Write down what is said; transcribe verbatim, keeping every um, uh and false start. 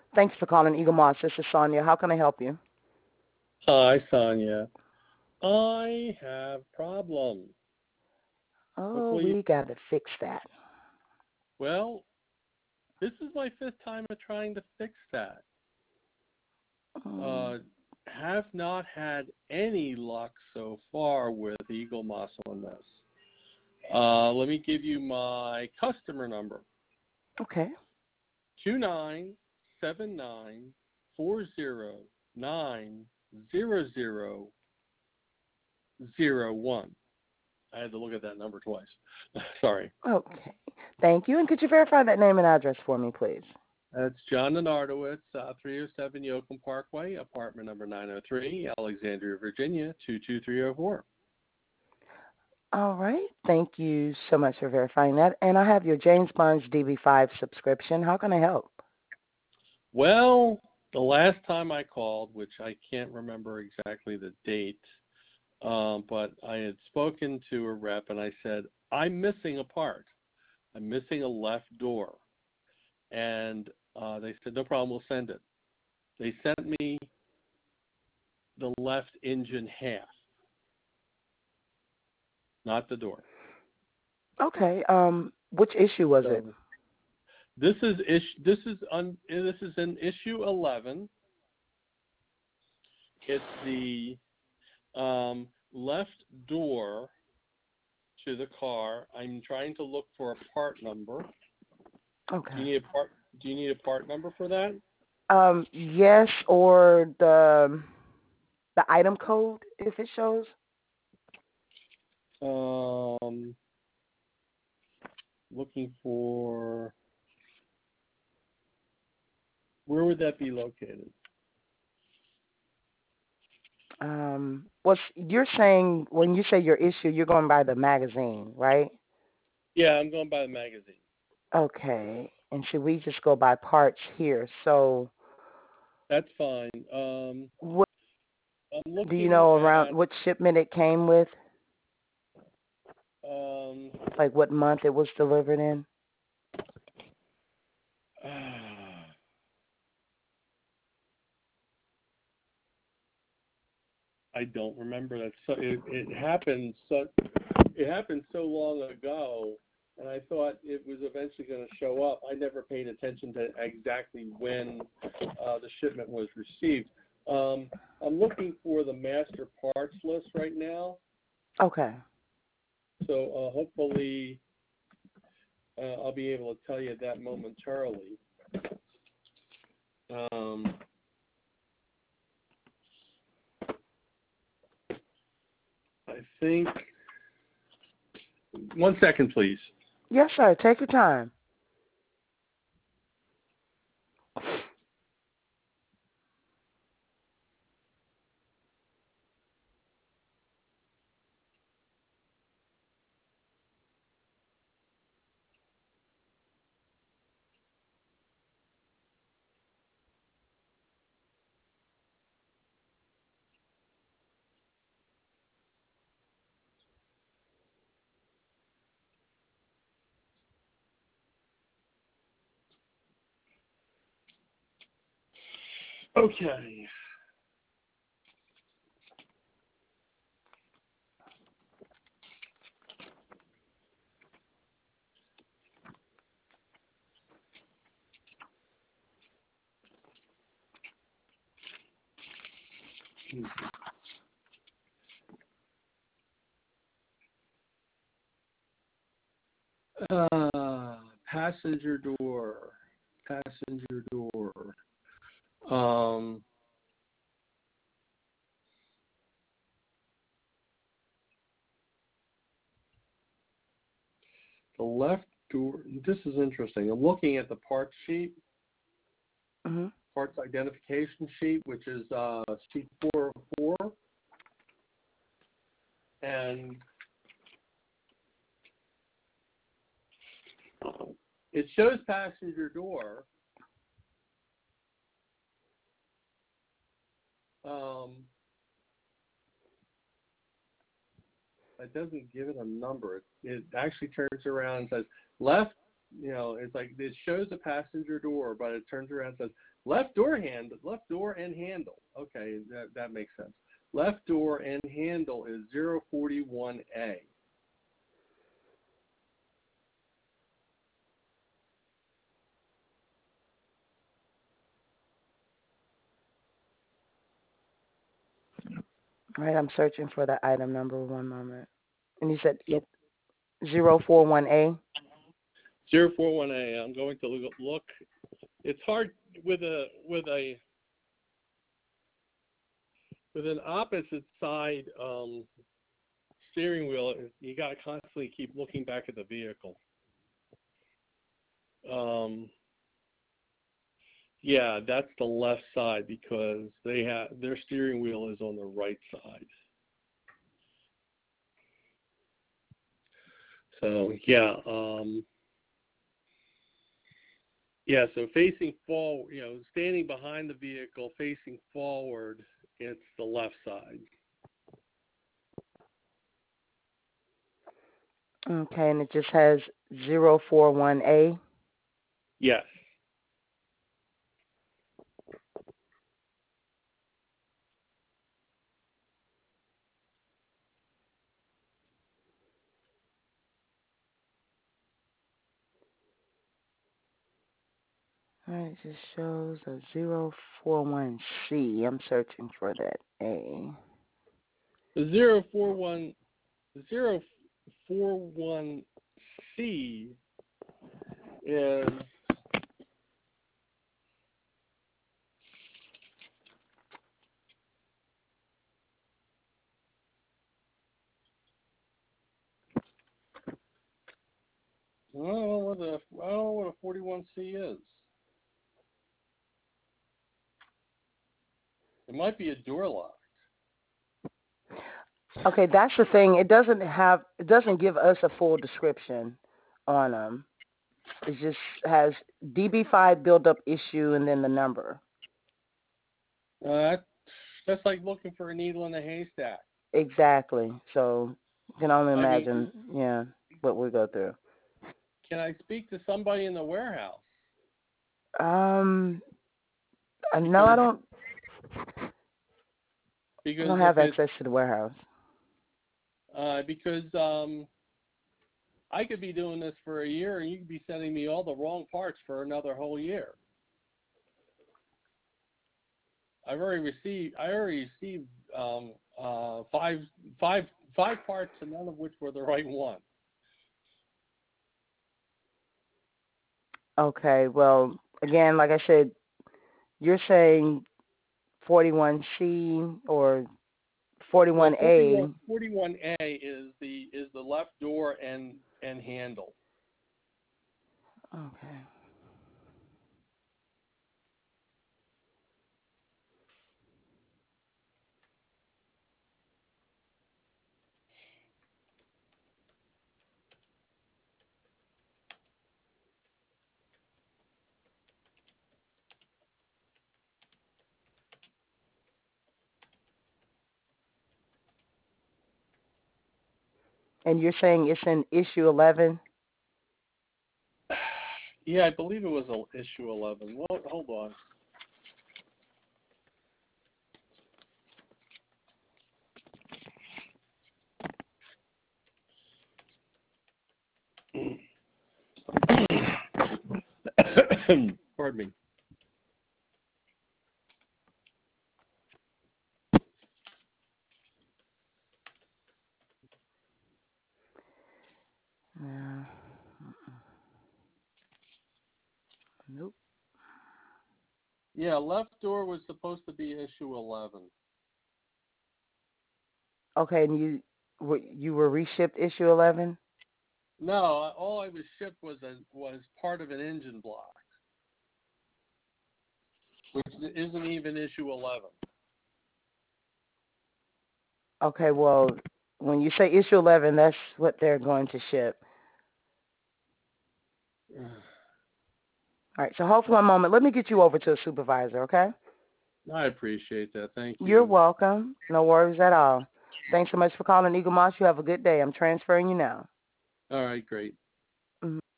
Thanks for calling Eagle Moss. This is Sonia. How can I help you? Hi, Sonia. I have problems. Oh, Hopefully, we got to fix that. well, this is my fifth time of trying to fix that. Mm, Uh, have not had any luck so far with Eagle Moss on this. Uh, let me give you my customer number: okay. two nine seven nine four zero nine zero zero zero one. I had to look at that number twice. Sorry. Okay. Thank you. And could you verify that name and address for me, please? That's John Nenardowitz, uh, three oh seven Yoakum Parkway, apartment number nine oh three, Alexandria, Virginia, two two three oh four. All right. Thank you so much for verifying that. And I have your James Barnes D B five subscription. How can I help? Well, the last time I called, which I can't remember exactly the date, um, but I had spoken to a rep and I said, I'm missing a part. I'm missing a left door. And uh, they said, no problem, we'll send it. They sent me the left engine half, not the door. Okay. Um, which issue was it? So this is issue. This is un, this is in issue eleven. It's the um, left door to the car. I'm trying to look for a part number. Do Okay. you need a part? Do you need a part number for that? Um, yes, or the the item code if it shows. Um, looking for. Where would that be located? Um, what's you're saying when you say your issue, you're going by the magazine, right? Yeah, I'm going by the magazine. Okay. And should we just go by parts here? So, That's fine. Um, what I'm do you looking know around at. what shipment it came with? Um, Like what month it was delivered in? I don't remember that. So it, it happened. So it happened so long ago, and I thought it was eventually going to show up. I never paid attention to exactly when uh, the shipment was received. Um, I'm looking for the master parts list right now. Okay. So uh, hopefully uh, I'll be able to tell you that momentarily. Um, I think. One second, please. Yes, sir. Take your time. Okay. Uh, passenger door. Passenger door. Um, the left door. This is interesting. I'm looking at the parts sheet, Mhm. parts identification sheet, which is uh, sheet four oh four, and it shows passenger door. Um, it doesn't give it a number. It, it actually turns around and says left you know, it's like it shows a passenger door, but it turns around and says left door hand, left door and handle. Okay, that that makes sense. Left door and handle is zero forty-one A. All right, I'm searching for the item number. One moment. And you said it zero four one A. zero four one A. I'm going to look. look. It's hard with a with a with an opposite side um, steering wheel. You got to constantly keep looking back at the vehicle. Um, yeah, that's the left side because they have their steering wheel is on the right side. So yeah, um, yeah. So facing forward, you know, standing behind the vehicle, facing forward, it's the left side. Okay, and it just has zero four one A. Yes. All right, it just shows a zero four one C. I'm searching for that A. The zero four one zero four one C is I don't know what a I don't know what a forty-one C is. It might be a door lock. Okay, that's the thing. It doesn't have. It doesn't give us a full description on them. It just has D B five build-up issue and then the number. Uh, that, that's like looking for a needle in a haystack. Exactly. So you can only I mean, imagine, yeah, what we go through. can I speak to somebody in the warehouse? Um, uh, no, I Because don't. I because don't if have it's access to the warehouse. uh, because um, I could be doing this for a year and you could be sending me all the wrong parts for another whole year. I've already received. I already received um, uh, five, five, five parts, and none of which were the right one. Okay. Well, again, like I said, you're saying forty-one C or Well, forty-one A. forty-one, forty-one A is the is the left door and and handle. Okay. And you're saying it's in issue eleven? Yeah, I believe it was a, issue eleven. Well, hold on. Pardon me. No. Nope. Yeah, left door was supposed to be issue eleven. Okay, and you were you were reshipped issue eleven? No, all I was shipped was a was part of an engine block, which isn't even issue eleven. Okay, well, when you say issue eleven, that's what they're going to ship. All right, so hold for one moment. Let me get you over to a supervisor, okay? I appreciate that. Thank You're you. welcome. No worries at all. Thanks so much for calling Eagle Moss. You have a good day. I'm transferring you now. All right, great. Mhm.